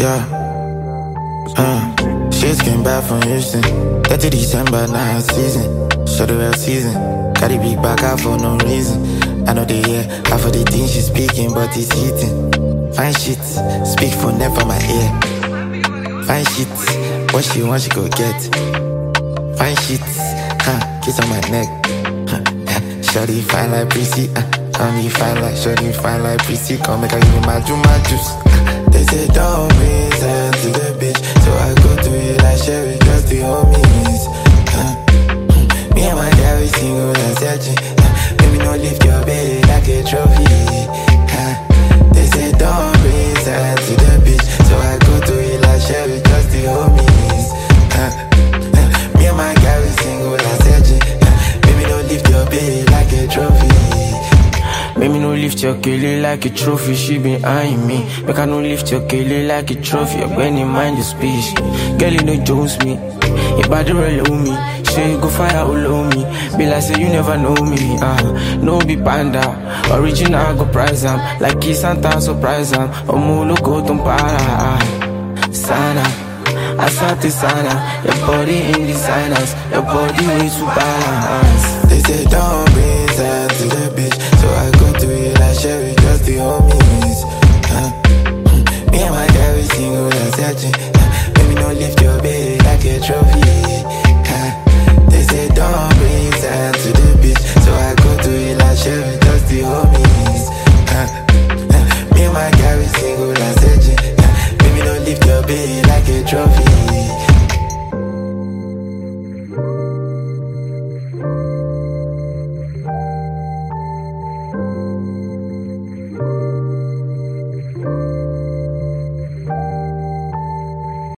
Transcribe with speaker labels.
Speaker 1: Yeah. Shit came back from Houston. 30 December, now season. Shut the real season. Carry big back out for no reason. I know they hear half of the things she's speaking, but it's hitting. Fine shit, speak for never my ear. Fine shit, what she want she go get. Fine shit, kiss on my neck. Shorty fine like Prissy, me fine like Shorty fine like Prissy. Come make her give me my juice. They say don't reason to the bitch, so I go to it like Sherry, just the homies. Me and my guy we single and searching. Baby no lift your bed like a trophy. They say don't reason to the bitch, so I go to it like Sherry, just the homies. Me and my guy we single and searching. Baby no lift your bed like a trophy. Make me no lift your kele like a trophy, she been eyeing me. Make I no lift your kele like a trophy, I'm going to mind your speech. Girl, you know Jones me, you bad roll me. She go fire all over me, be like say you never know me. No be panda, original go prize am. Like Key Santa surprise am, omulo go tumpara. Sana, asante sana, your body in designers, your body way to balance. They say don't bring that to the bitch, so I go to it like Sherry, just the homies. Me and my guy we single and searching. Baby no lift your bed like a trophy.